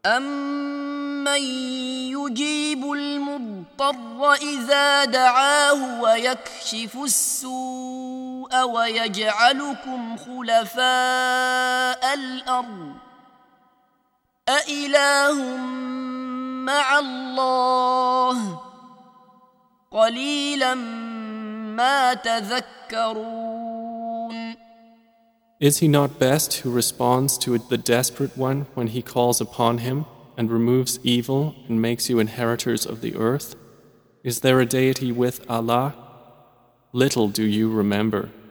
أَمَّن يُجِيبُ الْمُضْطَرَّ إِذَا دَعَاهُ وَيَكْشِفُ السُّوءَ وَيَجْعَلُكُمْ خُلَفَاءَ الْأَرْضِ أَإِلَٰهٌ مَّعَ اللَّهِ قَلِيلًا مَّا تَذَكَّرُونَ. Is he not best who responds to the desperate one when he calls upon him and removes evil and makes you inheritors of the earth? Is there a deity with Allah? Little do you remember.